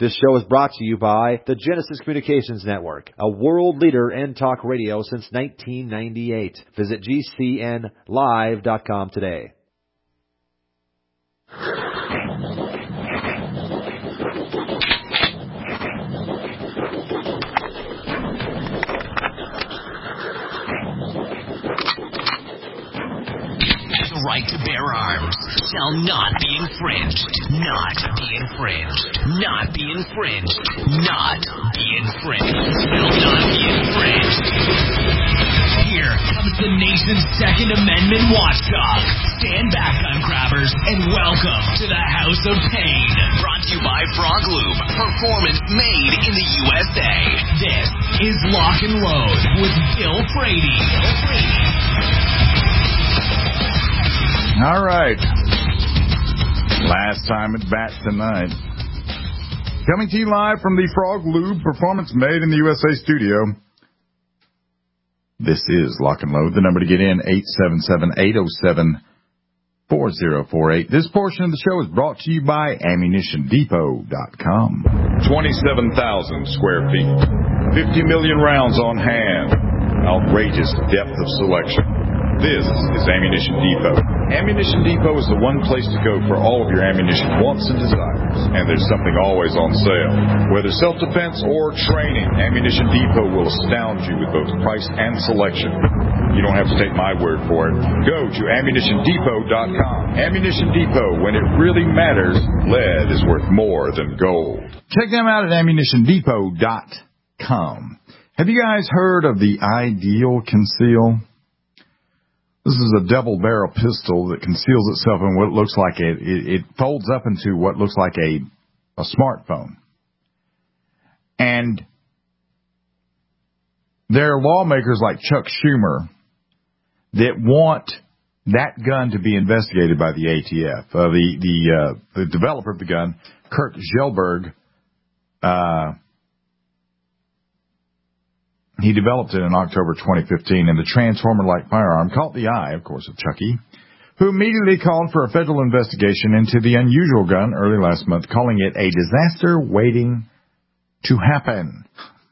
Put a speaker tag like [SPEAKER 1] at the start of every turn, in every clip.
[SPEAKER 1] This show is brought to you by the Genesis Communications Network, a world leader in talk radio since 1998. Visit GCNlive.com today.
[SPEAKER 2] The right to bear arms shall not be infringed. Not be infringed. Not be infringed. Not be infringed. Will not be infringed. Here comes the nation's Second Amendment watchdog. Stand back, gun grabbers, and welcome to the House of Pain. Brought to you by Frog Lube. Performance made in the USA. This is Lock and Load with Bill Frady.
[SPEAKER 3] All right. Last time at bat tonight. Coming to you live from the Frog Lube Performance Made in the USA studio. This is Lock and Load. The number to get in, 877-807-4048. This portion of the show is brought to you by AmmunitionDepot.com. 27,000 square feet. 50 million rounds on hand. Outrageous depth of selection. This is Ammunition Depot. Ammunition Depot is the one place to go for all of your ammunition wants and desires. And there's something always on sale. Whether self-defense or training, Ammunition Depot will astound you with both price and selection. You don't have to take my word for it. Go to AmmunitionDepot.com. Ammunition Depot, when it really matters, lead is worth more than gold. Check them out at AmmunitionDepot.com. Have you guys heard of the Ideal Conceal? This is a double-barrel pistol that conceals itself in what looks like it folds up into what looks like a smartphone. And there are lawmakers like Chuck Schumer that want that gun to be investigated by the ATF. The developer of the gun, Kurt Gelberg, he developed it in October 2015, and the transformer-like firearm caught the eye, of course, of Chucky, who immediately called for a federal investigation into the unusual gun early last month, calling it a disaster waiting to happen.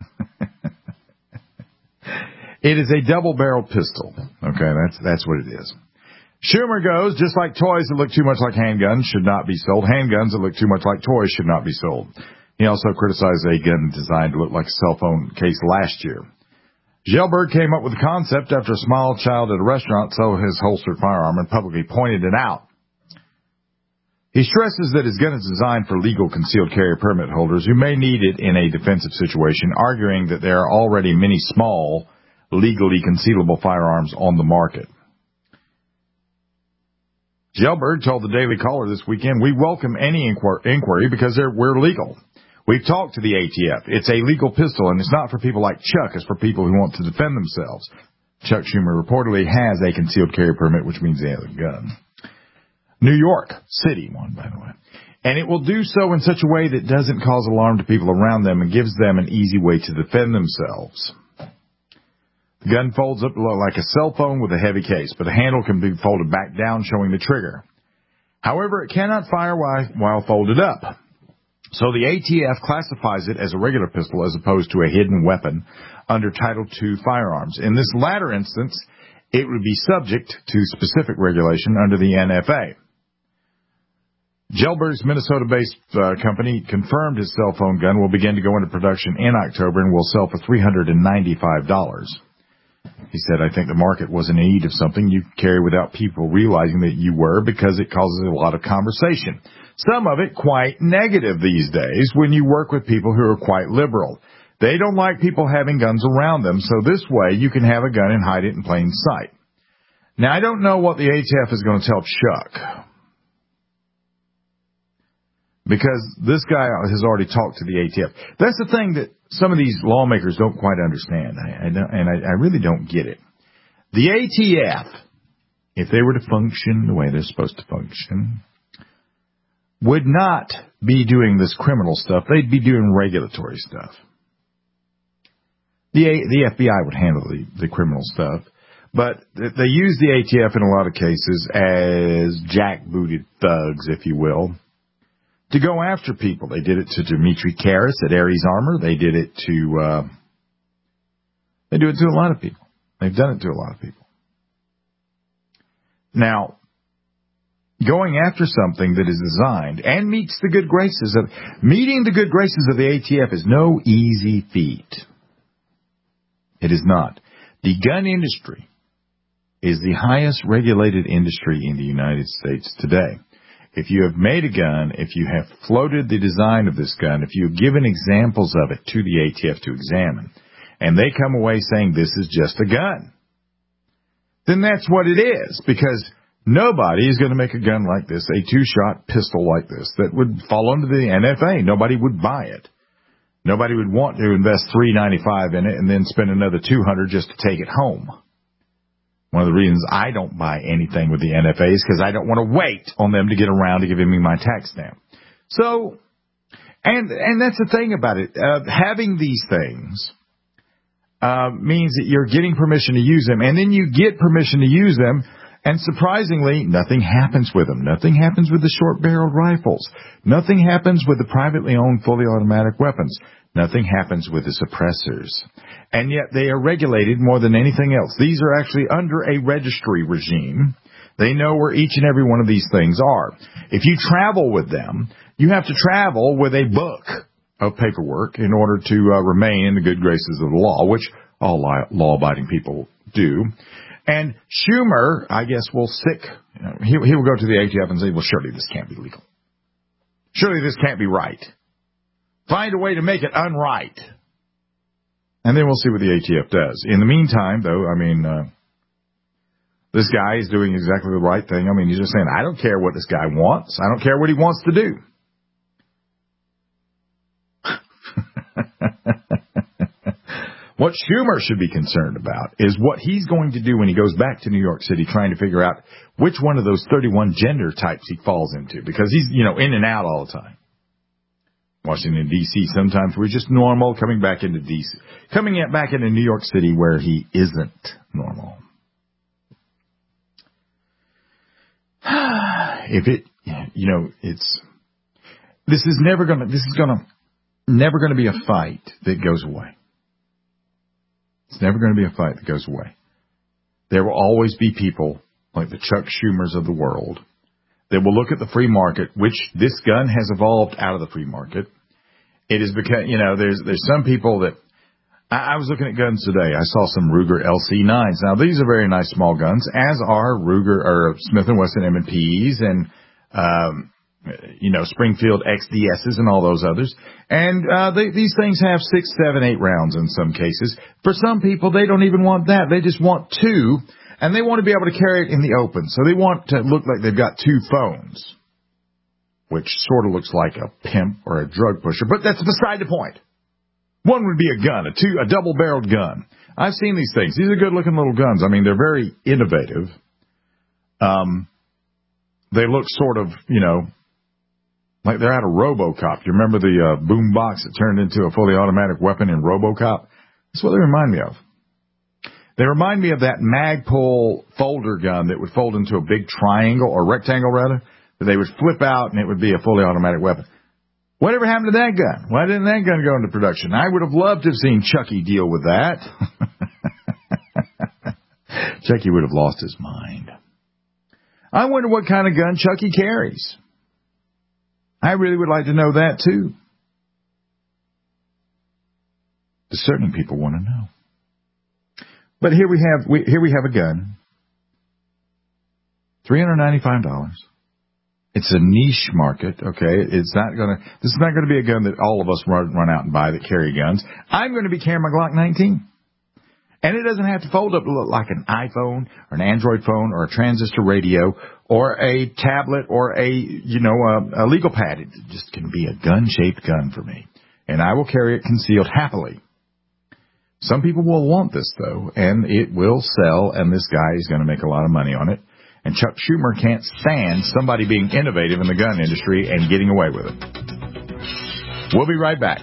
[SPEAKER 3] It is a double-barrel pistol. Okay, that's what it is. Schumer goes, just like toys that look too much like handguns should not be sold, handguns that look too much like toys should not be sold. He also criticized a gun designed to look like a cell phone case last year. Gelberg came up with the concept after a small child at a restaurant saw his holstered firearm and publicly pointed it out. He stresses that his gun is designed for legal concealed carry permit holders who may need it in a defensive situation, arguing that there are already many small, legally concealable firearms on the market. Gelberg told the Daily Caller this weekend, "We welcome any inquiry because we're legal. We've talked to the ATF. It's a legal pistol, and it's not for people like Chuck. It's for people who want to defend themselves." Chuck Schumer reportedly has a concealed carry permit, which means he has a gun. New York City one, by the way. And it will do so in such a way that doesn't cause alarm to people around them and gives them an easy way to defend themselves. The gun folds up to look like a cell phone with a heavy case, but the handle can be folded back down, showing the trigger. However, it cannot fire while folded up. So the ATF classifies it as a regular pistol as opposed to a hidden weapon under Title II firearms. In this latter instance, it would be subject to specific regulation under the NFA. Gelberg's Minnesota-based company confirmed his cell phone gun will begin to go into production in October and will sell for $395. He said, "I think the market was in need of something you could carry without people realizing that you were, because it causes a lot of conversation. Some of it quite negative these days when you work with people who are quite liberal. They don't like people having guns around them, so this way you can have a gun and hide it in plain sight." Now, I don't know what the ATF is going to tell Chuck, because this guy has already talked to the ATF. That's the thing that some of these lawmakers don't quite understand, and I really don't get it. The ATF, if they were to function the way they're supposed to function, would not be doing this criminal stuff. They'd be doing regulatory stuff. The FBI would handle the criminal stuff, but they use the ATF in a lot of cases as jackbooted thugs, if you will, to go after people. They did it to Dimitri Karas at Ares Armor. They did it to they do it to a lot of people. They've done it to a lot of people. Now, going after something that is designed and meets the good graces of meeting the good graces of the ATF is no easy feat. It is not. The gun industry is the highest regulated industry in the United States today. If you have made a gun, if you have floated the design of this gun, if you have given examples of it to the ATF to examine, and they come away saying this is just a gun, then that's what it is, because nobody is going to make a gun like this, a two-shot pistol like this, that would fall under the NFA. Nobody would buy it. Nobody would want to invest $395 in it and then spend another $200 just to take it home. One of the reasons I don't buy anything with the NFA is because I don't want to wait on them to get around to giving me my tax stamp. So, and that's the thing about it. Having these things means that you're getting permission to use them, and then you get permission to use them, and surprisingly, nothing happens with them. Nothing happens with the short-barreled rifles. Nothing happens with the privately owned fully automatic weapons. Nothing happens with the suppressors. And yet they are regulated more than anything else. These are actually under a registry regime. They know where each and every one of these things are. If you travel with them, you have to travel with a book of paperwork in order to remain in the good graces of the law, which all law-abiding people do. And Schumer, I guess, will stick. He will go to the ATF and say, well, surely this can't be legal. Surely this can't be right. Find a way to make it unright. And then we'll see what the ATF does. In the meantime, though, I mean, this guy is doing exactly the right thing. I mean, he's just saying, I don't care what this guy wants. I don't care what he wants to do. What Schumer should be concerned about is what he's going to do when he goes back to New York City trying to figure out which one of those 31 gender types he falls into, because he's, in and out all the time. Washington, D.C., sometimes we're just normal, coming back into D.C., back into New York City where he isn't normal. If it, this is never going to be a fight that goes away. It's never going to be a fight that goes away. There will always be people like the Chuck Schumers of the world that will look at the free market, which this gun has evolved out of the free market. It is because, there's some people that, I was looking at guns today. I saw some Ruger LC9s. Now, these are very nice small guns, as are Ruger, or Smith & Wesson M&Ps and, Springfield XDSs and all those others. And these things have 6, 7, 8 rounds in some cases. For some people, they don't even want that. They just want 2, and they want to be able to carry it in the open. So they want to look like they've got 2 phones, which sort of looks like a pimp or a drug pusher. But that's beside the point. One would be a gun, a double-barreled gun. I've seen these things. These are good-looking little guns. I mean, they're very innovative. They look sort of, like they're out of RoboCop. You remember the boom box that turned into a fully automatic weapon in RoboCop? That's what they remind me of. They remind me of that Magpul folder gun that would fold into a big triangle, or rectangle rather, that they would flip out and it would be a fully automatic weapon. Whatever happened to that gun? Why didn't that gun go into production? I would have loved to have seen Chucky deal with that. Chucky would have lost his mind. I wonder what kind of gun Chucky carries. I really would like to know that, too. Discerning people want to know. But here we have a gun. $395. It's a niche market, okay? This is not going to be a gun that all of us run out and buy that carry guns. I'm going to be carrying my Glock 19. And it doesn't have to fold up to look like an iPhone or an Android phone or a transistor radio or a tablet or a legal pad. It just can be a gun-shaped gun for me. And I will carry it concealed happily. Some people will want this, though, and it will sell, and this guy is going to make a lot of money on it. And Chuck Schumer can't stand somebody being innovative in the gun industry and getting away with it. We'll be right back.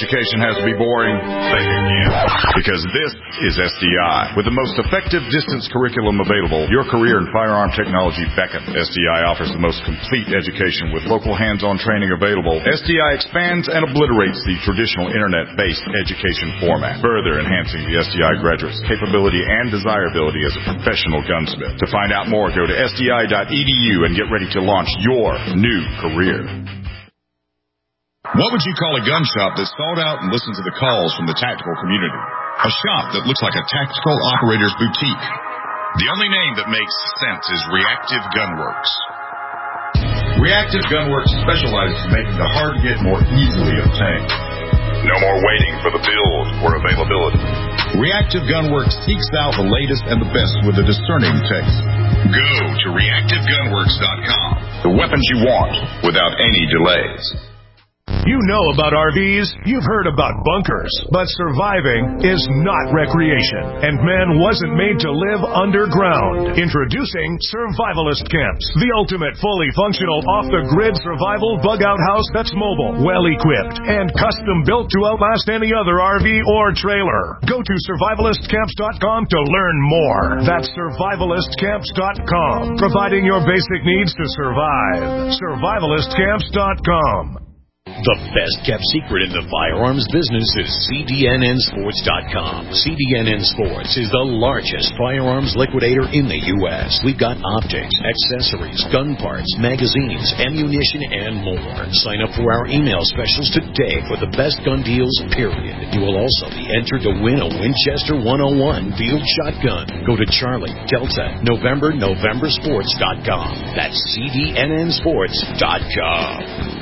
[SPEAKER 3] education has to be boring, think again. Because this is SDI. With the most effective distance curriculum available, your career in firearm technology beckons. SDI offers the most complete education with local hands-on training available. SDI expands and obliterates the traditional internet-based education format, further enhancing the SDI graduate's capability and desirability as a professional gunsmith. To find out more, go to sdi.edu and get ready to launch your new career.
[SPEAKER 4] What would you call a gun shop that's sought out and listens to the calls from the tactical community? A shop that looks like a tactical operator's boutique. The only name that makes sense is Reactive Gunworks. Reactive Gunworks specializes in making the hard-to-get more easily obtained. No more waiting for the build or availability. Reactive Gunworks seeks out the latest and the best with a discerning taste. Go to reactivegunworks.com. The weapons you want without any delays.
[SPEAKER 5] You know about RVs, you've heard about bunkers, but surviving is not recreation, and man wasn't made to live underground. Introducing Survivalist Camps, the ultimate fully functional off-the-grid survival bug-out house that's mobile, well-equipped, and custom-built to outlast any other RV or trailer. Go to survivalistcamps.com to learn more. That's survivalistcamps.com, providing your basic needs to survive. survivalistcamps.com.
[SPEAKER 6] The best-kept secret in the firearms business is CDNNsports.com. CDNN Sports is the largest firearms liquidator in the U.S. We've got optics, accessories, gun parts, magazines, ammunition, and more. Sign up for our email specials today for the best gun deals, period. You will also be entered to win a Winchester 101 field shotgun. Go to Charlie, Delta, Novembersports.com. That's CDNNsports.com.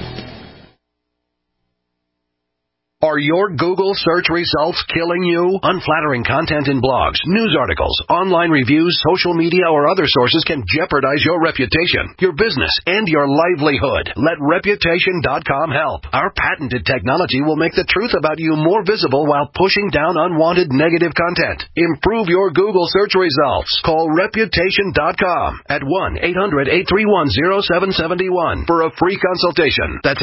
[SPEAKER 7] Are your Google search results killing you? Unflattering content in blogs, news articles, online reviews, social media, or other sources can jeopardize your reputation, your business, and your livelihood. Let Reputation.com help. Our patented technology will make the truth about you more visible while pushing down unwanted negative content. Improve your Google search results. Call Reputation.com at 1-800-831-0771 for a free consultation. That's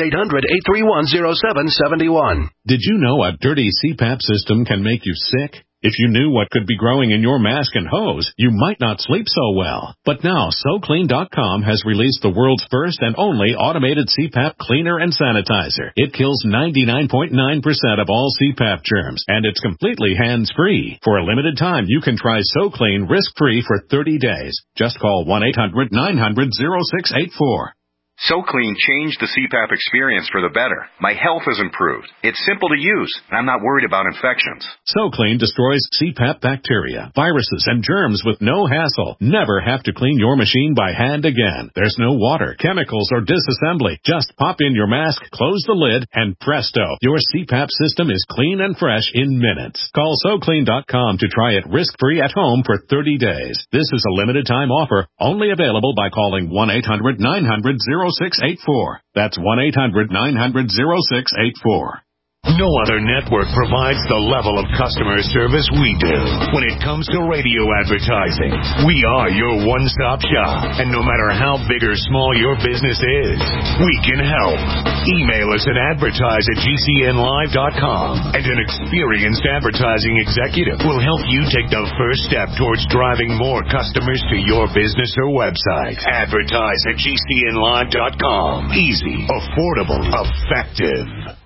[SPEAKER 7] 800-831-0771.
[SPEAKER 8] Did you know a dirty CPAP system can make you sick? If you knew what could be growing in your mask and hose, you might not sleep so well. But now, SoClean.com has released the world's first and only automated CPAP cleaner and sanitizer. It kills 99.9% of all CPAP germs, and it's completely hands-free. For a limited time, you can try SoClean risk-free for 30 days. Just call 1-800-900-0684.
[SPEAKER 9] SoClean changed the CPAP experience for the better. My health has improved. It's simple to use, and I'm not worried about infections.
[SPEAKER 8] SoClean destroys CPAP bacteria, viruses, and germs with no hassle. Never have to clean your machine by hand again. There's no water, chemicals, or disassembly. Just pop in your mask, close the lid, and presto, your CPAP system is clean and fresh in minutes. Call SoClean.com to try it risk-free at home for 30 days. This is a limited-time offer, only available by calling 1-800-900-0684. That's 1-800-900-0684.
[SPEAKER 5] No other network provides the level of customer service we do. When it comes to radio advertising, we are your one-stop shop. And no matter how big or small your business is, we can help. Email us at advertise@gcnlive.com, and an experienced advertising executive will help you take the first step towards driving more customers to your business or website. Advertise@gcnlive.com. Easy, affordable, effective.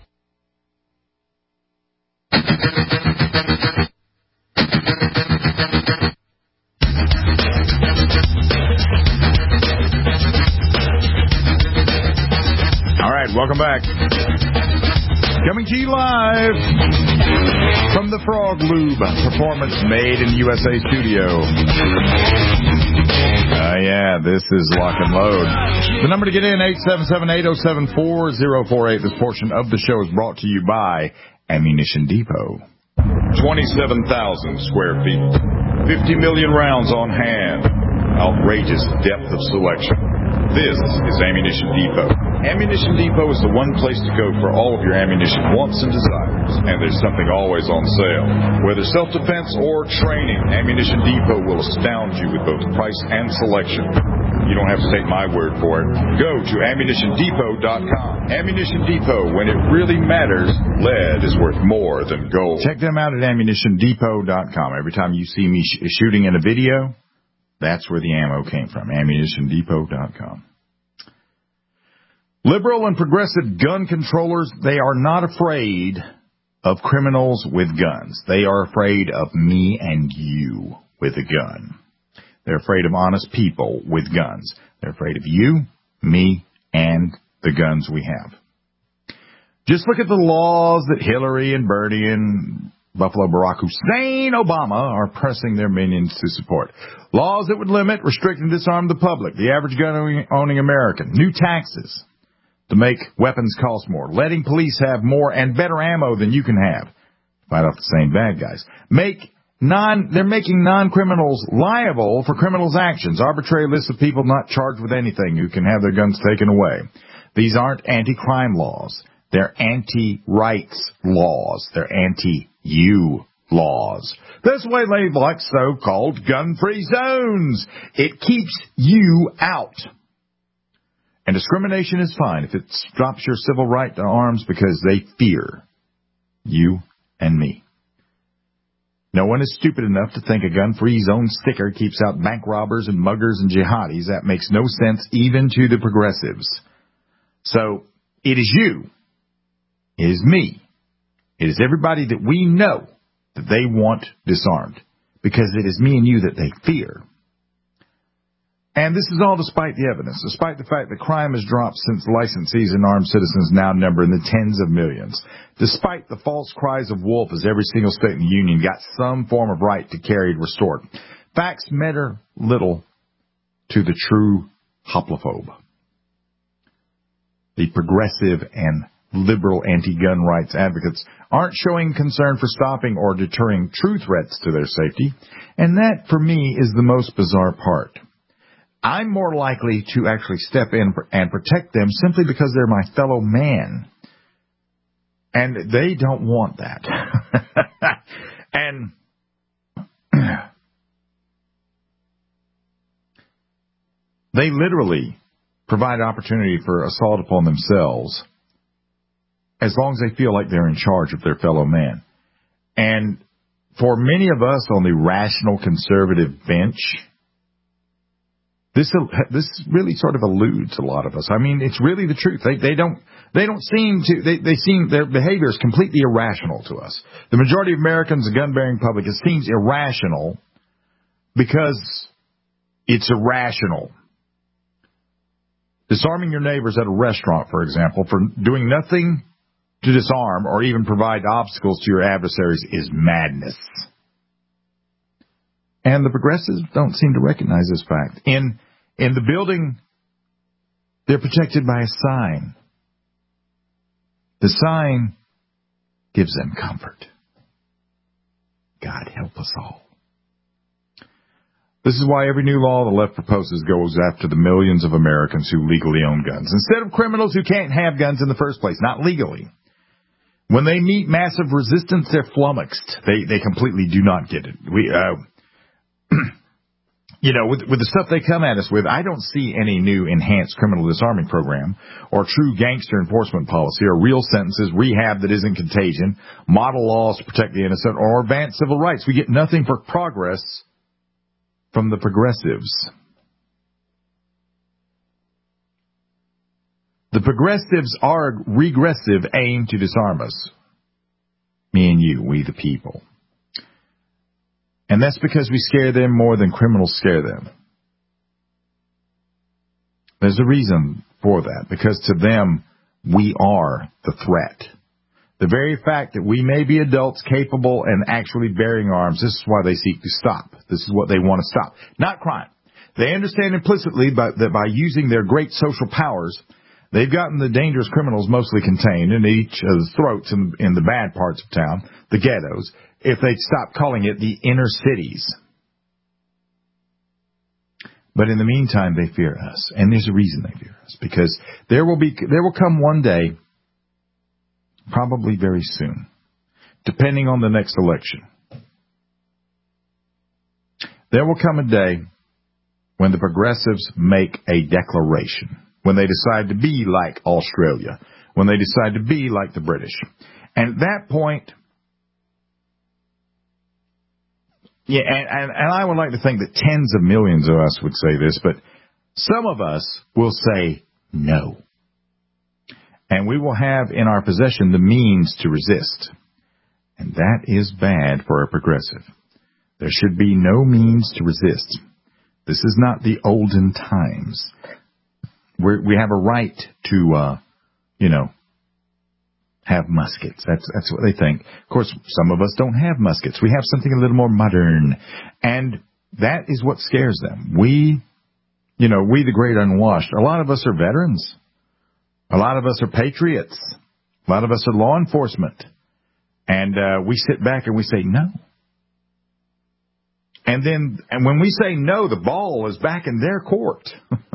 [SPEAKER 3] All right, welcome back. Coming to you live from the Frog Lube Performance Made in USA studio. Yeah, this is Lock and Load. The number to get in, 877-807-4048. This portion of the show is brought to you by Ammunition Depot. 27,000 square feet. 50 million rounds on hand. Outrageous depth of selection.
[SPEAKER 4] This is Ammunition Depot. Ammunition Depot is the one place to go for all of your ammunition wants and desires, and there's something always on sale. Whether self-defense or training, Ammunition Depot will astound you with both price and selection. You don't have to take my word for it. Go to AmmunitionDepot.com. Ammunition Depot, when it really matters, lead is worth more than gold.
[SPEAKER 3] Check them out at AmmunitionDepot.com. Every time you see me shooting in a video, that's where the ammo came from, AmmunitionDepot.com. Liberal and progressive gun controllers, they are not afraid of criminals with guns. They are afraid of me and you with a gun. They're afraid of honest people with guns. They're afraid of you, me, and the guns we have. Just look at the laws that Hillary and Bernie and Buffalo Barack Hussein Obama are pressing their minions to support. Laws that would limit, restrict, and disarm the public, the average gun-owning American. New taxes to make weapons cost more. Letting police have more and better ammo than you can have. Fight off the same bad guys. They're making non-criminals liable for criminals' actions. Arbitrary lists of people not charged with anything who can have their guns taken away. These aren't anti-crime laws. They're anti-rights laws. They're anti-you laws. That's why they like so-called gun-free zones. It keeps you out. And discrimination is fine if it stops your civil right to arms because they fear you and me. No one is stupid enough to think a gun-free zone sticker keeps out bank robbers and muggers and jihadis. That makes no sense even to the progressives. So, it is you. It is me. It is everybody that we know that they want disarmed. Because it is me and you that they fear. And this is all despite the evidence, despite the fact that crime has dropped since licensees and armed citizens now number in the tens of millions. Despite the false cries of wolf as every single state in the union got some form of right to carry restored. Facts matter little to the true hoplophobe. The progressive and liberal anti-gun rights advocates aren't showing concern for stopping or deterring true threats to their safety. And that, for me, is the most bizarre part. I'm more likely to actually step in and protect them simply because they're my fellow man. And they don't want that. And they literally provide opportunity for assault upon themselves as long as they feel like they're in charge of their fellow man. And for many of us on the rational conservative bench, This really sort of eludes a lot of us. I mean, it's really the truth. They don't seem to, they seem, their behavior is completely irrational to us. The majority of Americans, the gun-bearing public, it seems irrational because it's irrational. Disarming your neighbors at a restaurant, for example, for doing nothing to disarm or even provide obstacles to your adversaries is madness. And the progressives don't seem to recognize this fact. In the building, they're protected by a sign. The sign gives them comfort. God help us all. This is why every new law the left proposes goes after the millions of Americans who legally own guns, instead of criminals who can't have guns in the first place, not legally. When they meet massive resistance, they're flummoxed. They completely do not get it. With the stuff they come at us with, I don't see any new enhanced criminal disarming program or true gangster enforcement policy or real sentences, rehab that isn't contagion, model laws to protect the innocent, or advance civil rights. We get nothing for progress from the progressives. The progressives are a regressive aim to disarm us. Me and you, we the people. And that's because we scare them more than criminals scare them. There's a reason for that, because to them, we are the threat. The very fact that we may be adults capable and actually bearing arms, this is why they seek to stop. This is what they want to stop. Not crime. They understand implicitly that by using their great social powers, they've gotten the dangerous criminals mostly contained in each of the throats in the bad parts of town, the ghettos, if they'd stop calling it the inner cities. But in the meantime, they fear us. And there's a reason they fear us. Because there will come one day, probably very soon, depending on the next election. There will come a day when the progressives make a declaration, when they decide to be like Australia, when they decide to be like the British. And at that point, yeah, and I would like to think that tens of millions of us would say this, but some of us will say no. And we will have in our possession the means to resist. And that is bad for a progressive. There should be no means to resist. This is not the olden times. We have a right to, have muskets. That's what they think. Of course, some of us don't have muskets. We have something a little more modern. And that is what scares them. We the great unwashed, a lot of us are veterans. A lot of us are patriots. A lot of us are law enforcement. And we sit back and we say no. And when we say no, the ball is back in their court.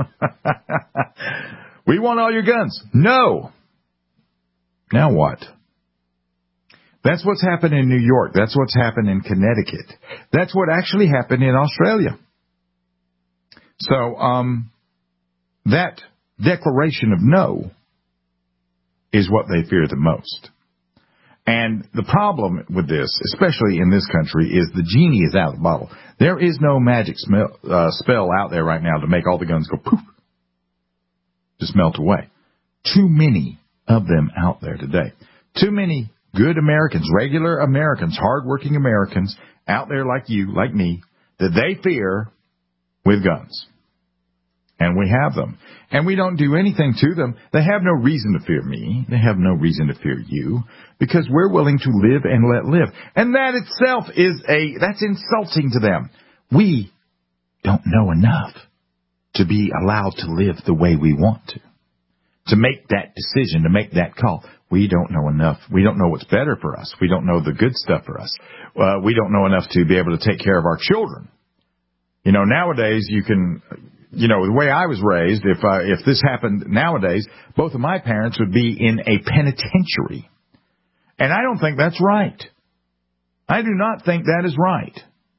[SPEAKER 3] We want all your guns. No. Now what? That's what's happened in New York. That's what's happened in Connecticut. That's what actually happened in Australia. So, that declaration of no is what they fear the most. And the problem with this, especially in this country, is the genie is out of the bottle. There is no magic spell out there right now to make all the guns go poof, just melt away. Too many of them out there today. Too many good Americans, regular Americans, hardworking Americans out there like you, like me, that they fear with guns. And we have them. And we don't do anything to them. They have no reason to fear me. They have no reason to fear you. Because we're willing to live and let live. And that itself that's insulting to them. We don't know enough to be allowed to live the way we want to. To make that decision, to make that call. We don't know enough. We don't know what's better for us. We don't know the good stuff for us. We don't know enough to be able to take care of our children. Nowadays you can... the way I was raised, if this happened nowadays, both of my parents would be in a penitentiary. And I don't think that's right. I do not think that is right.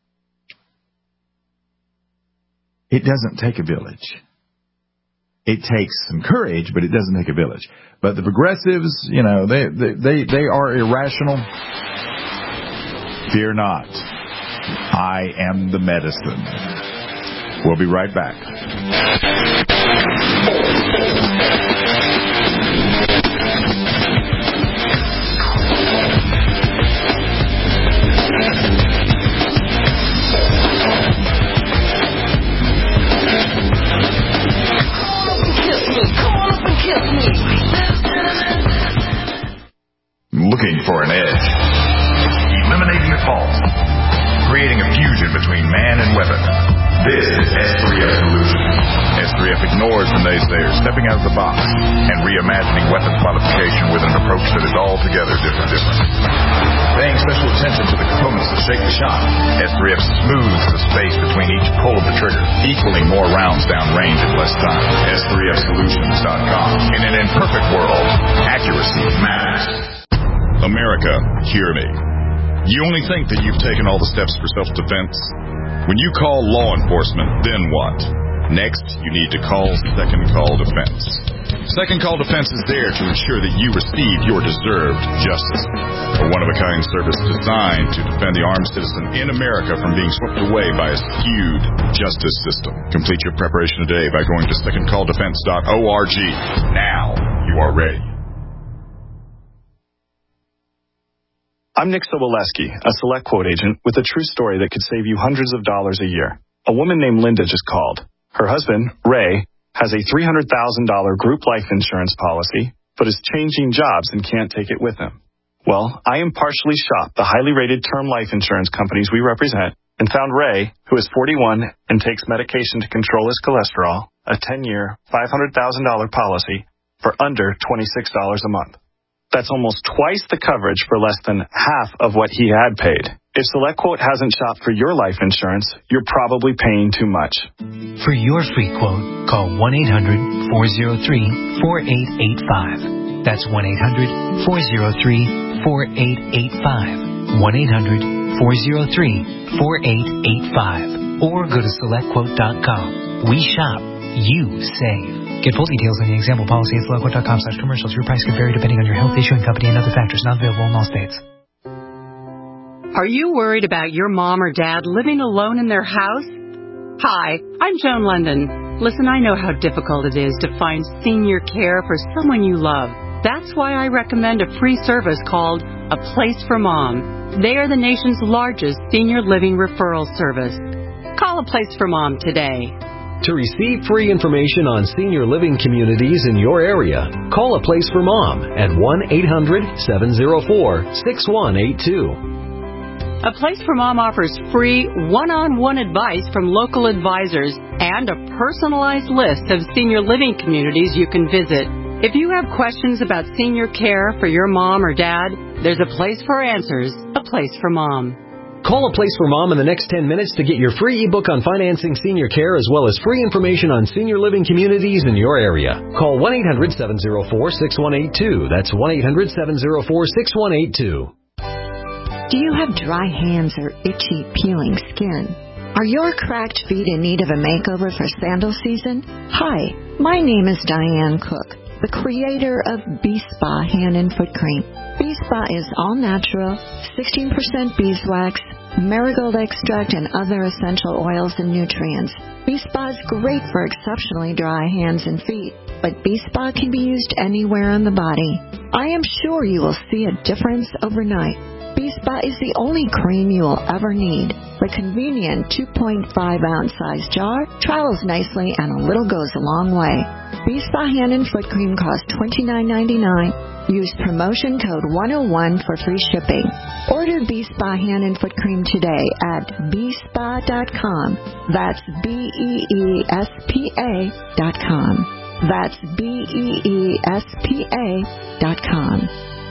[SPEAKER 3] It doesn't take a village. It takes some courage, but it doesn't take a village. But the progressives, they are irrational. Fear not. I am the medicine. We'll be right back.
[SPEAKER 4] Looking for an edge. Eliminating the fault. Creating a fusion between man and weapon. This is S3F Solutions. S3F ignores the naysayers, stepping out of the box and reimagining weapons modification with an approach that is altogether different. Paying special attention to the components that shake the shot, S3F smooths the space between each pull of the trigger, equaling more rounds downrange in less time. S3FSolutions.com. In an imperfect world, accuracy matters. America, hear me. You only think that you've taken all the steps for self-defense? When you call law enforcement, then what? Next, you need to call Second Call Defense. Second Call Defense is there to ensure that you receive your deserved justice. A one-of-a-kind service designed to defend the armed citizen in America from being swept away by a skewed justice system. Complete your preparation today by going to secondcalldefense.org. Now you are ready.
[SPEAKER 10] I'm Nick Soboleski, a Select Quote agent with a true story that could save you hundreds of dollars a year. A woman named Linda just called. Her husband, Ray, has a $300,000 group life insurance policy, but is changing jobs and can't take it with him. Well, I impartially shopped the highly rated term life insurance companies we represent and found Ray, who is 41 and takes medication to control his cholesterol, a 10-year, $500,000 policy for under $26 a month. That's almost twice the coverage for less than half of what he had paid. If SelectQuote hasn't shopped for your life insurance, you're probably paying too much.
[SPEAKER 11] For your free quote, call 1-800-403-4885. That's 1-800-403-4885. 1-800-403-4885. Or go to SelectQuote.com. We shop, you save. Get full details in the example policy at SelectQuote.com/commercials. Your price could vary depending on your health, issuing company, and other factors. Not available in all states.
[SPEAKER 12] Are you worried about your mom or dad living alone in their house? Hi, I'm Joan London. Listen, I know how difficult it is to find senior care for someone you love. That's why I recommend a free service called A Place for Mom. They are the nation's largest senior living referral service. Call A Place for Mom today.
[SPEAKER 13] To receive free information on senior living communities in your area, call A Place for Mom at 1-800-704-6182.
[SPEAKER 12] A Place for Mom offers free one-on-one advice from local advisors and a personalized list of senior living communities you can visit. If you have questions about senior care for your mom or dad, there's a place for answers, A Place for Mom.
[SPEAKER 13] Call A Place for Mom in the next 10 minutes to get your free ebook on financing senior care as well as free information on senior living communities in your area. Call 1-800-704-6182. That's 1-800-704-6182.
[SPEAKER 14] Do you have dry hands or itchy, peeling skin? Are your cracked feet in need of a makeover for sandal season? Hi, my name is Diane Cook, the creator of B-Spa Hand and Foot Cream. B-Spa is all natural, 16% beeswax, marigold extract, and other essential oils and nutrients. B-Spa is great for exceptionally dry hands and feet, but B-Spa can be used anywhere on the body. I am sure you will see a difference overnight. B-Spa is the only cream you will ever need. The convenient 2.5-ounce size jar travels nicely and a little goes a long way. B-Spa Hand and Foot Cream costs $29.99. Use promotion code 101 for free shipping. Order B-Spa Hand and Foot Cream today at bspa.com. That's BEESPA.com. That's BEESPA.com.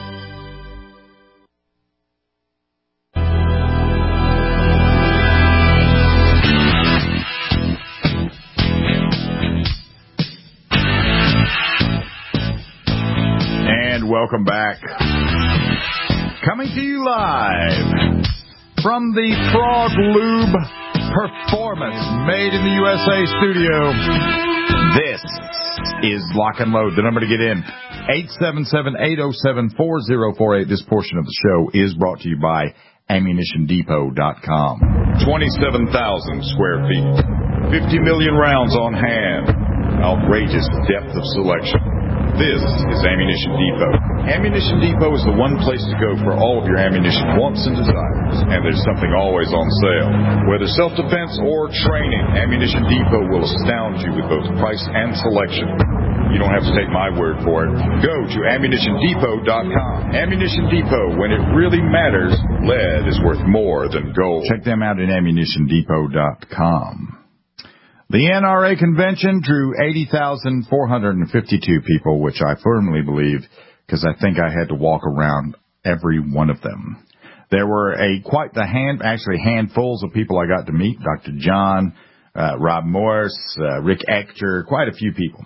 [SPEAKER 3] Welcome back. Coming to you live from the Frog Lube Performance Made in the USA studio. This is Lock and Load. The number to get in, 877-807-4048. This portion of the show is brought to you by AmmunitionDepot.com.
[SPEAKER 4] 27,000 square feet. 50 million rounds on hand. Outrageous depth of selection. This is Ammunition Depot. Ammunition Depot is the one place to go for all of your ammunition wants and desires. And there's something always on sale. Whether self-defense or training, Ammunition Depot will astound you with both price and selection. You don't have to take my word for it. Go to AmmunitionDepot.com. Ammunition Depot, when it really matters, lead is worth more than gold.
[SPEAKER 3] Check them out at AmmunitionDepot.com. The NRA convention drew 80,452 people, which I firmly believe, because I think I had to walk around every one of them. There were handfuls of people I got to meet. Dr. John, Rob Morris, Rick Ector, quite a few people.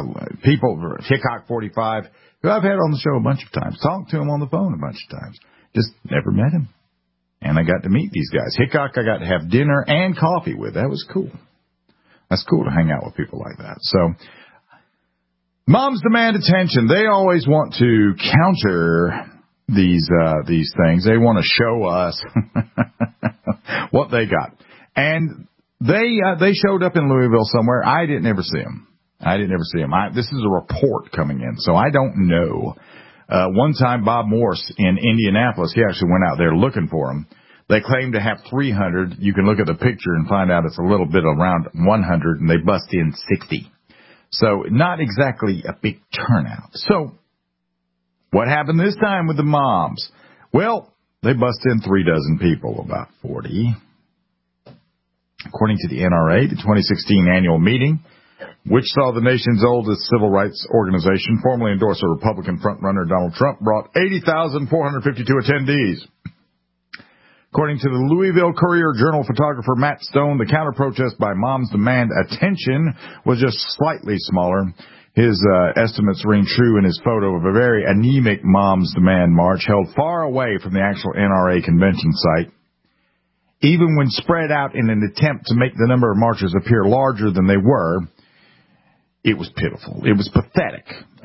[SPEAKER 3] Hickok 45, who I've had on the show a bunch of times. Talked to him on the phone a bunch of times. Just never met him. And I got to meet these guys. Hickok I got to have dinner and coffee with. That was cool. That's cool to hang out with people like that. So, moms demand attention. They always want to counter these things. They want to show us what they got. And they showed up in Louisville somewhere. I didn't ever see them. This is a report coming in, so I don't know. One time, Bob Morse in Indianapolis, he actually went out there looking for them. They claim to have 300. You can look at the picture and find out it's a little bit around 100, and they bust in 60. So not exactly a big turnout. So what happened this time with the moms? Well, they bust in 36 people, about 40. According to the NRA, the 2016 annual meeting, which saw the nation's oldest civil rights organization formally endorse a Republican frontrunner, Donald Trump, brought 80,452 attendees. According to the Louisville Courier-Journal photographer Matt Stone, the counter-protest by Moms Demand Attention was just slightly smaller. His estimates ring true in his photo of a very anemic Moms Demand march held far away from the actual NRA convention site. Even when spread out in an attempt to make the number of marchers appear larger than they were, it was pitiful. It was pathetic.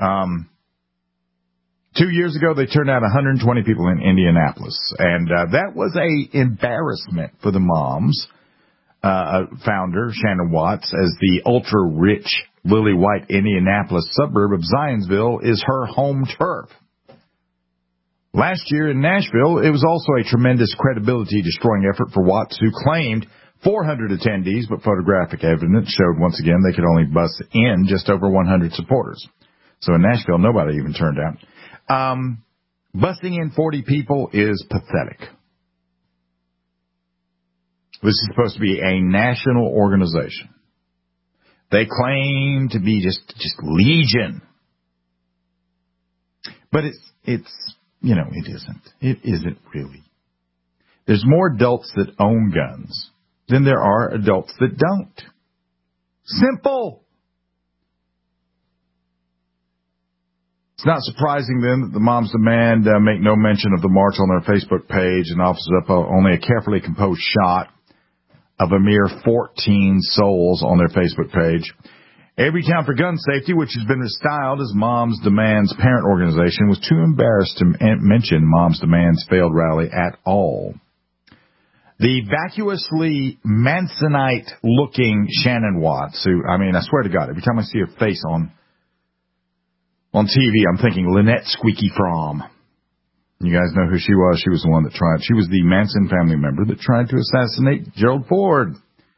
[SPEAKER 3] 2 years ago, they turned out 120 people in Indianapolis, and that was a embarrassment for the moms. Founder Shannon Watts, as the ultra-rich lily-white Indianapolis suburb of Zionsville is her home turf. Last year in Nashville, it was also a tremendous credibility-destroying effort for Watts, who claimed 400 attendees, but photographic evidence showed once again they could only bus in just over 100 supporters. So in Nashville, nobody even turned out. Busting in 40 people is pathetic. This is supposed to be a national organization. They claim to be just legion. But it's, you know, it isn't. It isn't really. There's more adults that own guns than there are adults that don't. Simple. It's not surprising, then, that the Moms Demand make no mention of the march on their Facebook page and offers up only a carefully composed shot of a mere 14 souls on their Facebook page. Every Town for Gun Safety, which has been styled as Moms Demand's parent organization, was too embarrassed to mention Moms Demand's failed rally at all. The vacuously Mansonite-looking Shannon Watts, who, I mean, I swear to God, every time I see her face on TV, I'm thinking Lynette Squeaky Fromm. You guys know who she was? She was the one that tried. She was the Manson family member that tried to assassinate Gerald Ford.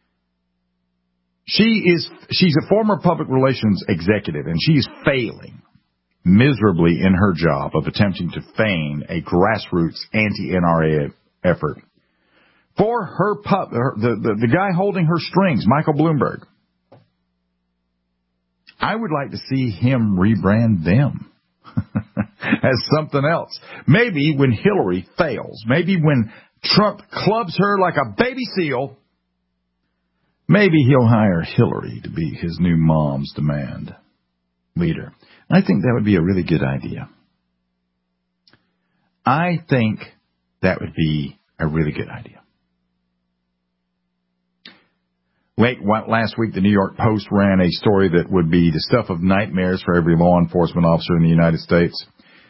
[SPEAKER 3] She's a former public relations executive, and she's failing miserably in her job of attempting to feign a grassroots anti-NRA effort. For her the guy holding her strings, Michael Bloomberg, I would like to see him rebrand them as something else. Maybe when Hillary fails, maybe when Trump clubs her like a baby seal, maybe he'll hire Hillary to be his new Moms Demand leader. I think that would be a really good idea. I think that would be a really good idea. Last week, the New York Post ran a story that would be the stuff of nightmares for every law enforcement officer in the United States.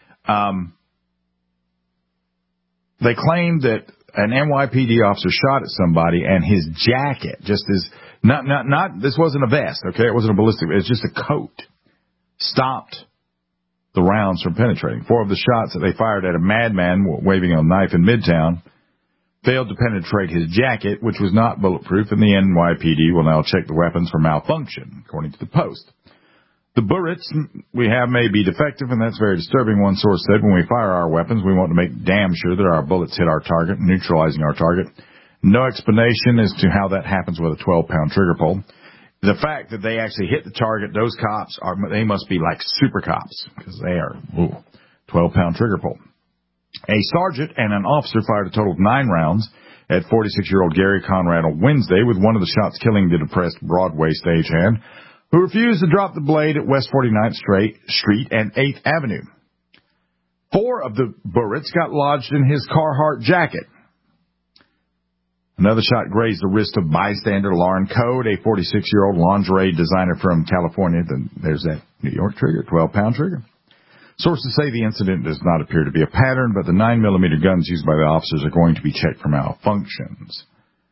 [SPEAKER 3] They claimed that an NYPD officer shot at somebody, and his jacket, just as not this wasn't a vest, okay? It wasn't a ballistic. It was just a coat. Stopped the rounds from penetrating. 4 of the shots that they fired at a madman waving a knife in Midtown failed to penetrate his jacket, which was not bulletproof, and the NYPD will now check the weapons for malfunction, according to the Post. The bullets we have may be defective, and that's very disturbing, one source said. When we fire our weapons, we want to make damn sure that our bullets hit our target, neutralizing our target. No explanation as to how that happens with a 12-pound trigger pull. The fact that they actually hit the target, those cops, they must be like super cops, because they are 12-pound trigger pull. A sergeant and an officer fired a total of 9 rounds at 46-year-old Gary Conrad on Wednesday, with one of the shots killing the depressed Broadway stagehand, who refused to drop the blade at West 49th Street and 8th Avenue. 4 of the bullets got lodged in his Carhartt jacket. Another shot grazed the wrist of bystander Lauren Code, a 46-year-old lingerie designer from California. There's that New York trigger, 12-pound trigger. Sources say the incident does not appear to be a pattern, but the 9mm guns used by the officers are going to be checked for malfunctions.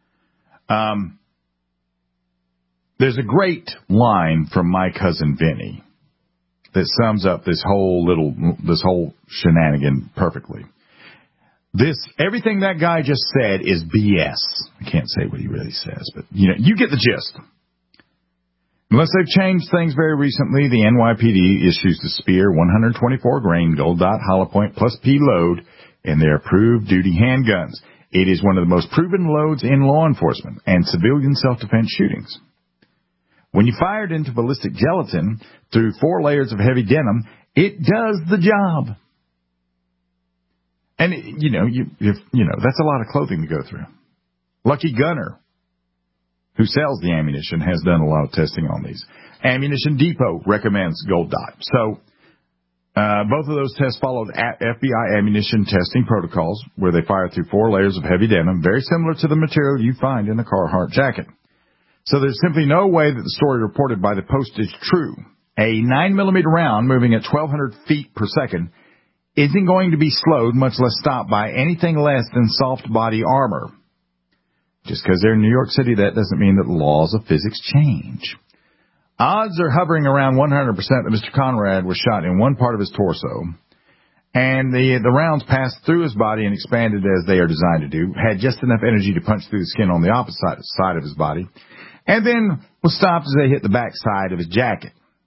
[SPEAKER 3] There's a great line from My Cousin Vinny that sums up this whole shenanigan perfectly. Everything that guy just said is BS. I can't say what he really says, but you get the gist. Unless they've changed things very recently, the NYPD issues the Speer 124 grain Gold Dot Hollow Point plus P load in their approved duty handguns. It is one of the most proven loads in law enforcement and civilian self-defense shootings. When you fire it into ballistic gelatin through 4 layers of heavy denim, it does the job. And, that's a lot of clothing to go through. Lucky Gunner, who sells the ammunition, has done a lot of testing on these. Ammunition Depot recommends Gold Dot. So both of those tests followed FBI ammunition testing protocols where they fire through 4 layers of heavy denim, very similar to the material you find in a Carhartt jacket. So there's simply no way that the story reported by the Post is true. A 9mm round moving at 1,200 feet per second isn't going to be slowed, much less stopped, by anything less than soft body armor. Just because they're in New York City, that doesn't mean that the laws of physics change. Odds are hovering around 100% that Mr. Conrad was shot in one part of his torso, and the rounds passed through his body and expanded as they are designed to do, had just enough energy to punch through the skin on the opposite side of his body, and then was stopped as they hit the back side of his jacket.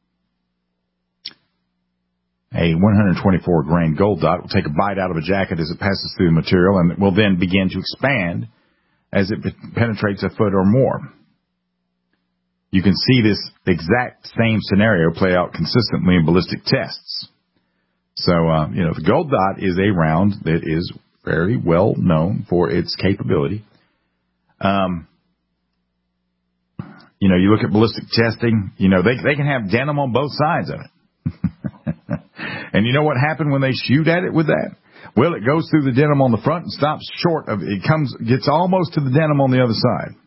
[SPEAKER 3] A 124-grain Gold Dot will take a bite out of a jacket as it passes through the material and will then begin to expand as it penetrates a foot or more. You can see this exact same scenario play out consistently in ballistic tests. So, the Gold Dot is a round that is very well known for its capability. You look at ballistic testing, they can have denim on both sides of it. And you know what happened when they shoot at it with that? Well, it goes through the denim on the front and stops short of it. Gets almost to the denim on the other side.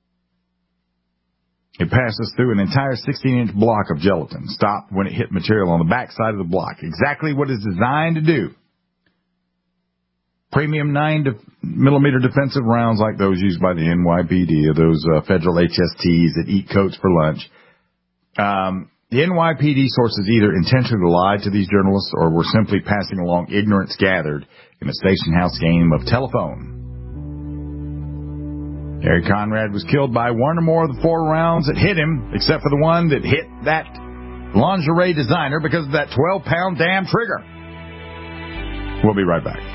[SPEAKER 3] It passes through an entire 16-inch block of gelatin, stopped when it hit material on the back side of the block. Exactly what it's designed to do. Premium 9mm defensive rounds like those used by the NYPD or those federal HSTs that eat coats for lunch. The NYPD sources either intentionally lied to these journalists or were simply passing along ignorance gathered in a station house game of telephone. Harry Conrad was killed by one or more of the 4 rounds that hit him, except for the one that hit that lingerie designer because of that 12-pound damn trigger. We'll be right back.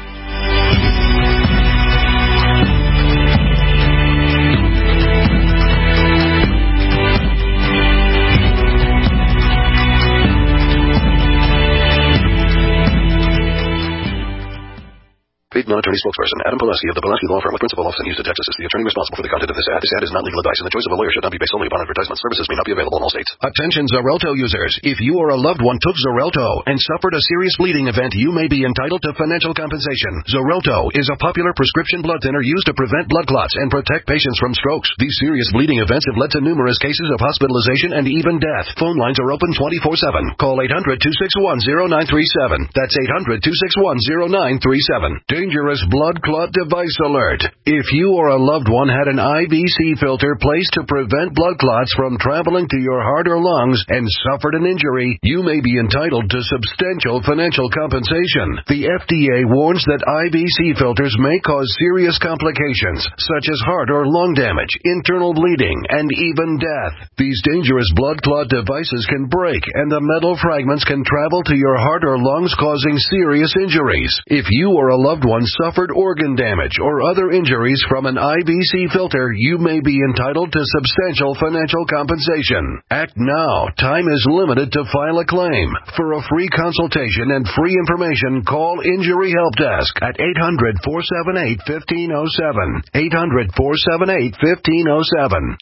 [SPEAKER 7] Paid non-attorney spokesperson Adam Pulaski of the Pulaski Law Firm with principal office in Houston, Texas is the attorney responsible for the content of this ad. This ad is not legal advice, and the choice of a lawyer should not be based solely upon advertisement. Services may not be available in all states. Attention Xarelto users. If you or a loved one took Xarelto and suffered a serious bleeding event, you may be entitled to financial compensation. Xarelto is a popular prescription blood thinner used to prevent blood clots and protect patients from strokes. These serious bleeding events have led to numerous cases of hospitalization and even death. Phone lines are open 24/7. Call 800-261-0937. That's 800-261-0937. Dangerous blood clot device alert. If you or a loved one had an IVC filter placed to prevent blood clots from traveling to your heart or lungs and suffered an injury, you may be entitled to substantial financial compensation. The FDA warns that IVC filters may cause serious complications, such as heart or lung damage, internal bleeding, and even death. These dangerous blood clot devices can break, and the metal fragments can travel to your heart or lungs, causing serious injuries. If you or a loved one suffered organ damage or other injuries from an IVC filter, you may be entitled to substantial financial compensation. Act now. Time is limited to file a claim. For a free consultation and free information, call Injury Help Desk at 800-478-1507. 800-478-1507.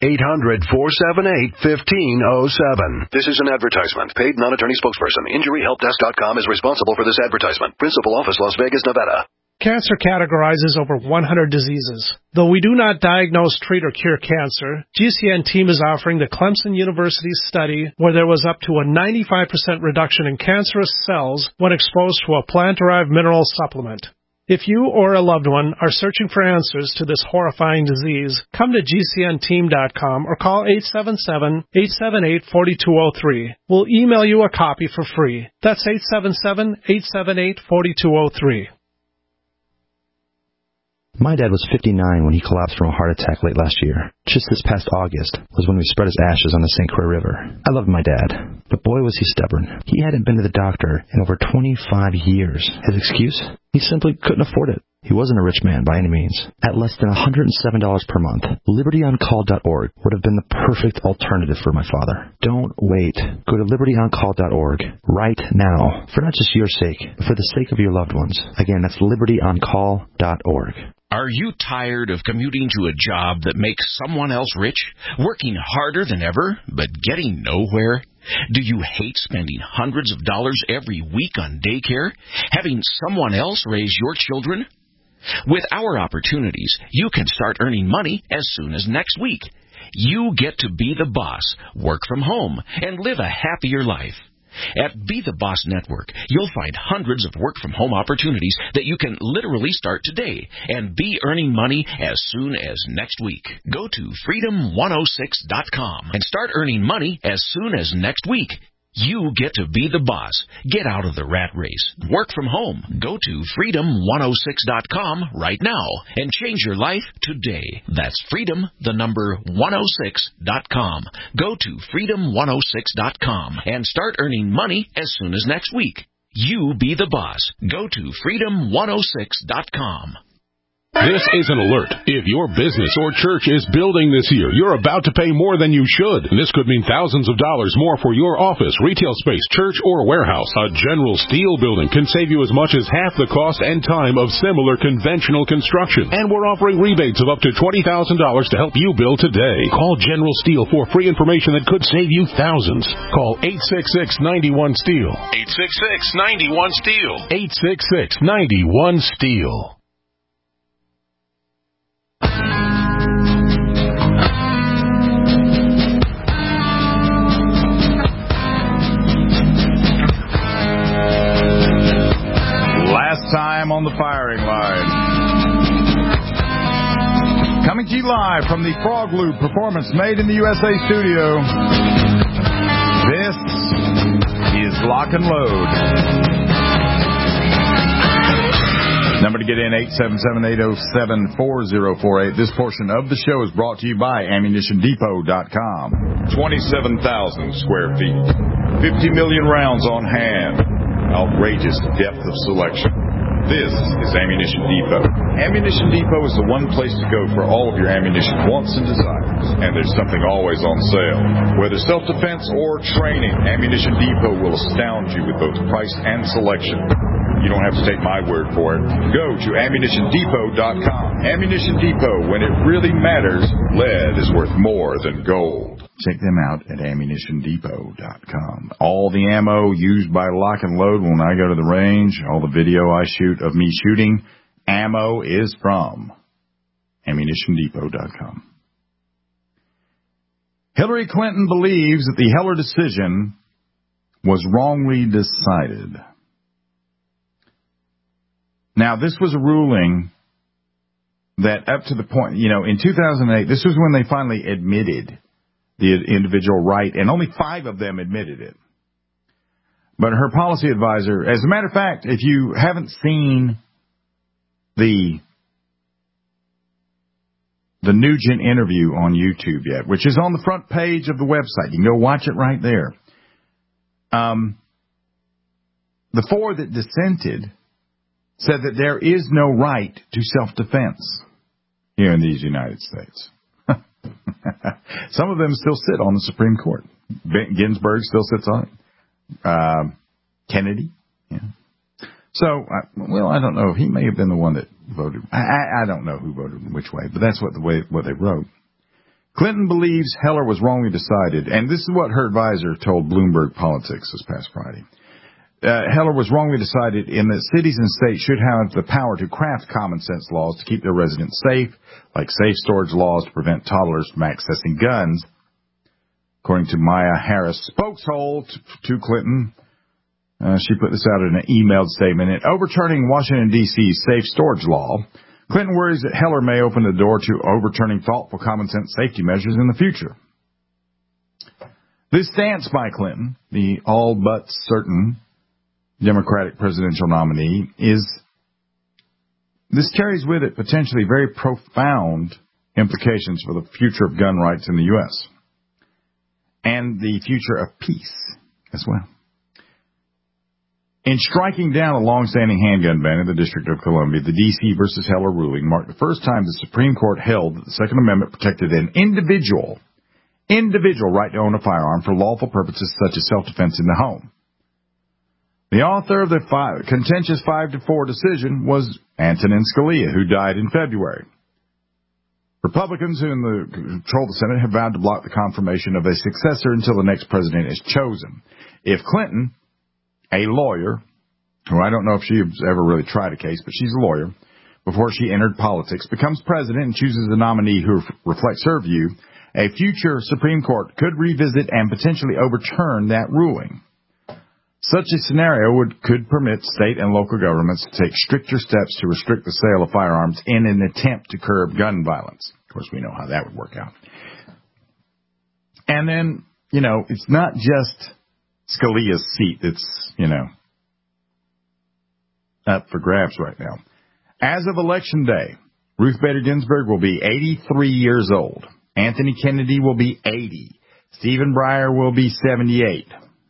[SPEAKER 7] 800-478-1507. This is an advertisement. Paid non-attorney spokesperson. InjuryHelpDesk.com is responsible for this advertisement. Principal office, Las Vegas, Nevada.
[SPEAKER 15] Cancer categorizes over 100 diseases. Though we do not diagnose, treat, or cure cancer, GCN team is offering the Clemson University study where there was up to a 95% reduction in cancerous cells when exposed to a plant-derived mineral supplement. If you or a loved one are searching for answers to this horrifying disease, come to GCNteam.com or call 877-878-4203. We'll email you a copy for free. That's 877-878-4203.
[SPEAKER 16] My dad was 59 when he collapsed from a heart attack late last year. Just this past August was when we spread his ashes on the St. Croix River. I loved my dad, but boy was he stubborn. He hadn't been to the doctor in over 25 years. His excuse? He simply couldn't afford it. He wasn't a rich man by any means. At less than $107 per month, LibertyOnCall.org would have been the perfect alternative for my father. Don't wait. Go to LibertyOnCall.org right now, for not just your sake, but for the sake of your loved ones. Again, that's LibertyOnCall.org.
[SPEAKER 17] Are you tired of commuting to a job that makes someone else rich, working harder than ever, but getting nowhere? Do you hate spending hundreds of dollars every week on daycare, having someone else raise your children? With our opportunities, you can start earning money as soon as next week. You get to be the boss, work from home, and live a happier life. At Be the Boss Network, you'll find hundreds of work-from-home opportunities that you can literally start today and be earning money as soon as next week. Go to freedom106.com and start earning money as soon as next week. You get to be the boss. Get out of the rat race. Work from home. Go to freedom106.com right now and change your life today. That's freedom106.com. Go to freedom106.com and start earning money as soon as next week. You be the boss. Go to freedom106.com.
[SPEAKER 18] This is an alert. If your business or church is building this year, you're about to pay more than you should. This could mean thousands of dollars more for your office, retail space, church, or warehouse. A General Steel building can save you as much as half the cost and time of similar conventional construction. And we're offering rebates of up to $20,000 to help you build today. Call General Steel for free information that could save you thousands. Call 866-91-STEEL.
[SPEAKER 5] 866-91-STEEL.
[SPEAKER 18] 866-91-STEEL.
[SPEAKER 3] Last time on the firing line. Coming to you live from the Frog Loop Performance Made in the USA studio. This is Lock and Load. Number to get in, 877-807-4048. This portion of the show is brought to you by AmmunitionDepot.com.
[SPEAKER 4] 27,000 square feet. 50 million rounds on hand. Outrageous depth of selection. This is Ammunition Depot. Ammunition Depot is the one place to go for all of your ammunition wants and desires. And there's something always on sale. Whether self-defense or training, Ammunition Depot will astound you with both price and selection. You don't have to take my word for it. Go to AmmunitionDepot.com. Ammunition Depot, when it really matters, lead is worth more than gold. Check them out at AmmunitionDepot.com. All the ammo used by Lock and Load when I go to the range, all the video I shoot of me shooting, ammo is from AmmunitionDepot.com. Hillary Clinton believes that the Heller decision was wrongly decided. Now, this was a ruling that up to the point, in 2008, this was when they finally admitted the individual right, and only 5 of them admitted it. But her policy advisor, as a matter of fact, if you haven't seen the Nugent interview on YouTube yet, which is on the front page of the website, you can go watch it right there. The 4 that dissented said that there is no right to self-defense here in these United States. Some of them still sit on the Supreme Court. Ginsburg still sits on it. Kennedy. Yeah. So, I don't know. He may have been the one that voted. I don't know who voted in which way, but that's what they wrote. Clinton believes Heller was wrongly decided, and this is what her advisor told Bloomberg Politics this past Friday. Heller was wrongly decided in that cities and states should have the power to craft common sense laws to keep their residents safe, like safe storage laws to prevent toddlers from accessing guns. According to Maya Harris, spokeshole to Clinton, she put this out in an emailed statement. In overturning Washington, D.C.'s safe storage law, Clinton worries that Heller may open the door to overturning thoughtful common sense safety measures in the future. This stance by Clinton, the all but certain Democratic presidential nominee, this carries with it potentially very profound implications for the future of gun rights in the U.S. and the future of peace as well.
[SPEAKER 3] In striking down a long-standing handgun ban in the District of Columbia, the D.C. versus Heller ruling marked the first time the Supreme Court held that the Second Amendment protected an individual right to own a firearm for lawful purposes such as self-defense in the home. The author of the contentious 5-4 decision was Antonin Scalia, who died in February. Republicans who control the Senate have vowed to block the confirmation of a successor until the next president is chosen. If Clinton, a lawyer, who I don't know if she's ever really tried a case, but she's a lawyer, before she entered politics, becomes president and chooses a nominee who reflects her view, a future Supreme Court could revisit and potentially overturn that ruling. Such a scenario could permit state and local governments to take stricter steps to restrict the sale of firearms in an attempt to curb gun violence. Of course, we know how that would work out. And then, it's not just Scalia's seat that's, up for grabs right now. As of Election Day, Ruth Bader Ginsburg will be 83 years old. Anthony Kennedy will be 80. Stephen Breyer will be 78.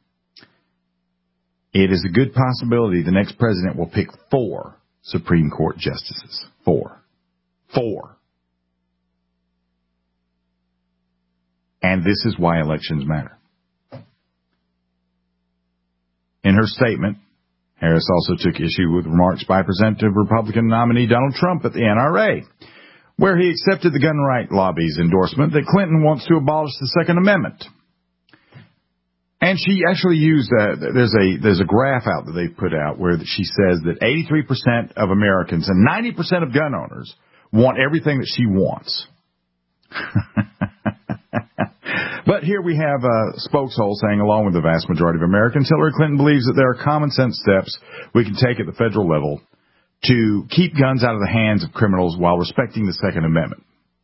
[SPEAKER 3] It is a good possibility the next president will pick 4 Supreme Court justices. 4. And this is why elections matter. In her statement, Harris also took issue with remarks by presumptive Republican nominee Donald Trump at the NRA, where he accepted the gun right lobby's endorsement that Clinton wants to abolish the Second Amendment. And she actually used there's a graph out that they put out where she says that 83% of Americans and 90% of gun owners want everything that she wants. But here we have Spokeshole saying, along with the vast majority of Americans, Hillary Clinton believes that there are common sense steps we can take at the federal level to keep guns out of the hands of criminals while respecting the Second Amendment.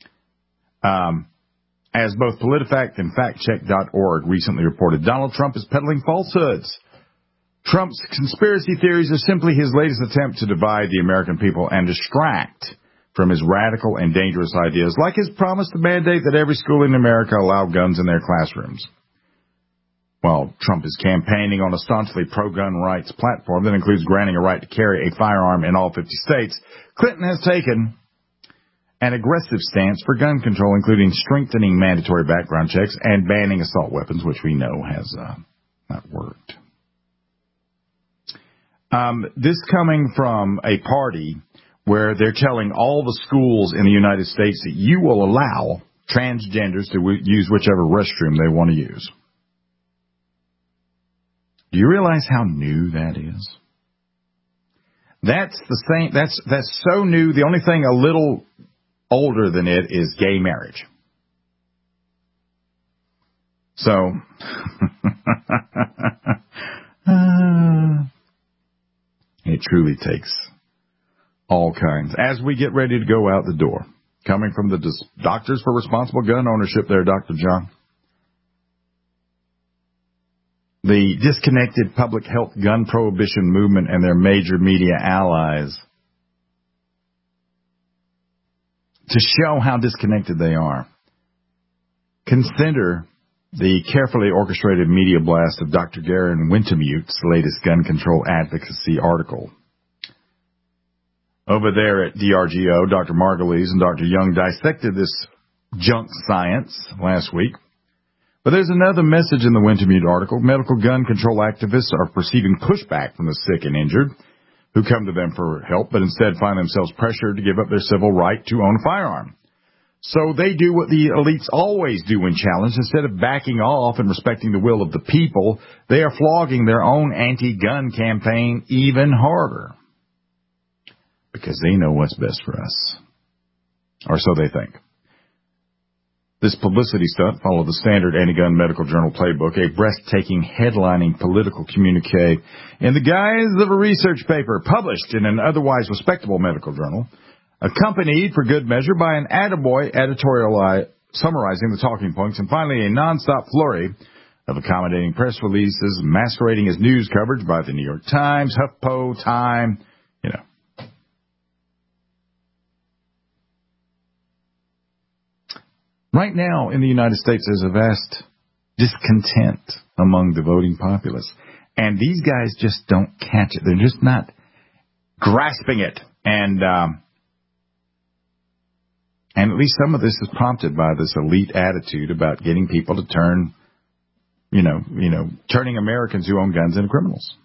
[SPEAKER 3] As both PolitiFact and FactCheck.org recently reported, Donald Trump is peddling falsehoods. Trump's conspiracy theories are simply his latest attempt to divide the American people and distract from his radical and dangerous ideas, like his promise to mandate that every school in America allow guns in their classrooms. While Trump is campaigning on a staunchly pro-gun rights platform that includes granting a right to carry a firearm in all 50 states, Clinton has taken an aggressive stance for gun control, including strengthening mandatory background checks and banning assault weapons, which we know has not worked. This coming from a party where they're telling all the schools in the United States that you will allow transgenders to use whichever restroom they want to use. Do you realize how new that is? That's the same. That's so new. The only thing a little older than it is gay marriage. So, it truly takes all kinds. As we get ready to go out the door, coming from the Doctors for Responsible Gun Ownership there, Dr. John, the disconnected public health gun prohibition movement and their major media allies, to show how disconnected they are, consider the carefully orchestrated media blast of Dr. Garen Wintemute's latest gun control advocacy article. Over there at DRGO, Dr. Margulies and Dr. Young dissected this junk science last week. But there's another message in the Wintemute article. Medical gun control activists are perceiving pushback from the sick and injured who come to them for help, but instead find themselves pressured to give up their civil right to own a firearm. So they do what the elites always do when challenged. Instead of backing off and respecting the will of the people, they are flogging their own anti-gun campaign even harder. Because they know what's best for us. Or so they think. This publicity stunt followed the standard anti-gun medical journal playbook, a breathtaking headlining political communique in the guise of a research paper published in an otherwise respectable medical journal, accompanied for good measure by an attaboy editorial summarizing the talking points, and finally a nonstop flurry of accommodating press releases masquerading as news coverage by the New York Times, HuffPo, Time, Right now in the United States, there's a vast discontent among the voting populace. And these guys just don't catch it. They're just not grasping it. And at least some of this is prompted by this elite attitude about getting people to turn, turning Americans who own guns into criminals.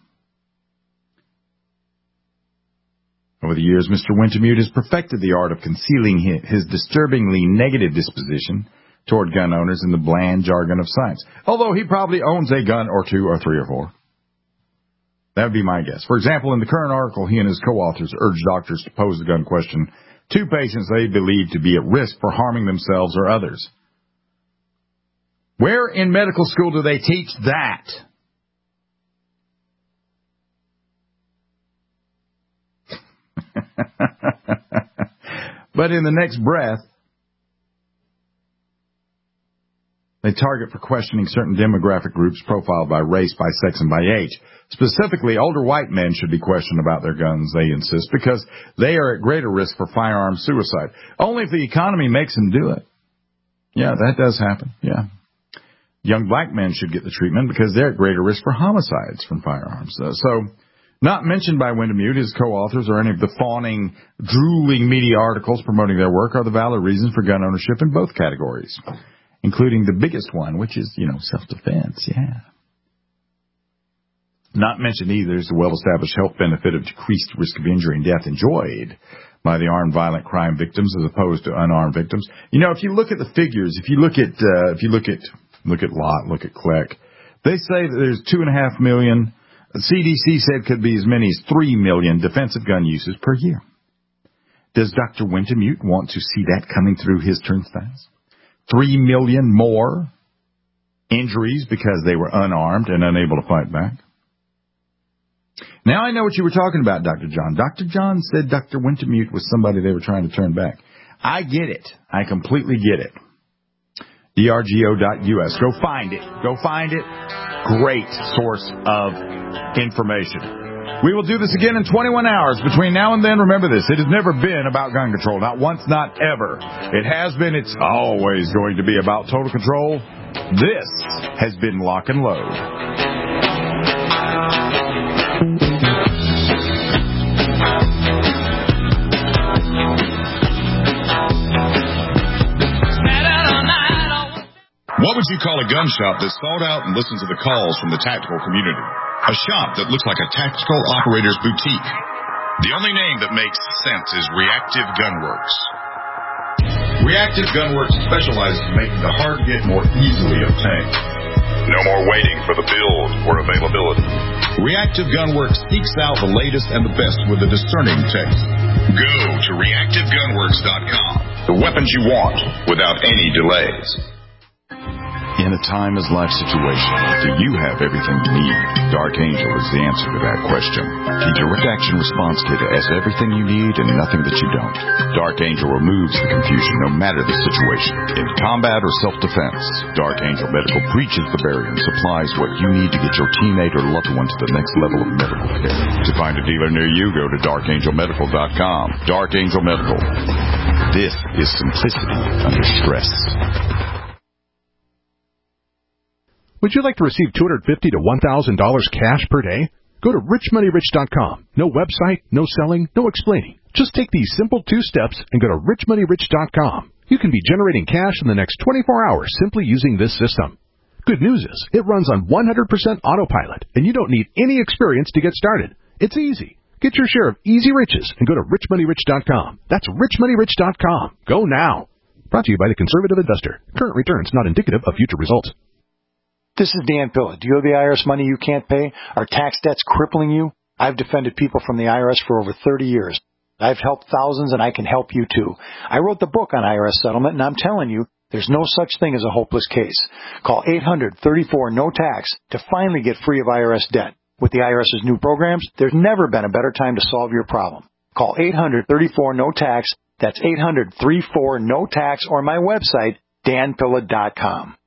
[SPEAKER 3] Over the years, Mr. Wintermute has perfected the art of concealing his disturbingly negative disposition toward gun owners in the bland jargon of science, although he probably owns a gun or two or three or four. That would be my guess. For example, in the current article, he and his co-authors urge doctors to pose the gun question to patients they believe to be at risk for harming themselves or others. Where in medical school do they teach that? But in the next breath, they target for questioning certain demographic groups profiled by race, by sex, and by age. Specifically, older white men should be questioned about their guns, they insist, because they are at greater risk for firearm suicide. Only if the economy makes them do it. Yeah, that does happen, yeah. Young black men should get the treatment because they're at greater risk for homicides from firearms. So, not mentioned by Wintermute, his co-authors, or any of the fawning, drooling media articles promoting their work are the valid reasons for gun ownership in both categories, including the biggest one, which is, self-defense, yeah. Not mentioned either is the well-established health benefit of decreased risk of injury and death enjoyed by the armed violent crime victims as opposed to unarmed victims. If you look at the figures, if you look at Lott, look at Kleck, they say that there's 2.5 million. The CDC said could be as many as 3 million defensive gun uses per year. Does Dr. Wintermute want to see that coming through his turnstiles? 3 million more injuries because they were unarmed and unable to fight back? Now I know what you were talking about, Dr. John. Dr. John said Dr. Wintermute was somebody they were trying to turn back. I get it. I completely get it. DRGO.us. Go find it. Great source of information. We will do this again in 21 hours. Between now and then, remember this. It has never been about gun control. Not once, not ever. It has been. It's always going to be about total control. This has been Lock and Load.
[SPEAKER 4] What would you call a gun shop that sought out and listened to the calls from the tactical community? A shop that looks like a tactical operator's boutique. The only name that makes sense is Reactive Gunworks. Reactive Gunworks specializes in making the hard get more easily obtained. No more waiting for the build or availability. Reactive Gunworks seeks out the latest and the best with a discerning taste. Go to reactivegunworks.com. The weapons you want without any delays.
[SPEAKER 19] In a time as life situation, do you have everything you need? Dark Angel is the answer to that question. The Direct Action Response Kit has everything you need and nothing that you don't. Dark Angel removes the confusion no matter the situation. In combat or self-defense, Dark Angel Medical breaches the barrier and supplies what you need to get your teammate or loved one to the next level of medical care. To find a dealer near you, go to darkangelmedical.com. Dark Angel Medical. This is simplicity under stress.
[SPEAKER 20] Would you like to receive $250 to $1,000 cash per day? Go to richmoneyrich.com. No website, no selling, no explaining. Just take these simple 2 steps and go to richmoneyrich.com. You can be generating cash in the next 24 hours simply using this system. Good news is, it runs on 100% autopilot, and you don't need any experience to get started. It's easy. Get your share of easy riches and go to richmoneyrich.com. That's richmoneyrich.com. Go now. Brought to you by the Conservative Investor. Current returns not indicative of future results.
[SPEAKER 21] This is Dan Pilla. Do you owe the IRS money you can't pay? Are tax debts crippling you? I've defended people from the IRS for over 30 years. I've helped thousands, and I can help you too. I wrote the book on IRS settlement, and I'm telling you, there's no such thing as a hopeless case. Call 800-34-NO-TAX to finally get free of IRS debt. With the IRS's new programs, there's never been a better time to solve your problem. Call 800-34-NO-TAX. That's 800-34-NO-TAX, or my website, danpilla.com.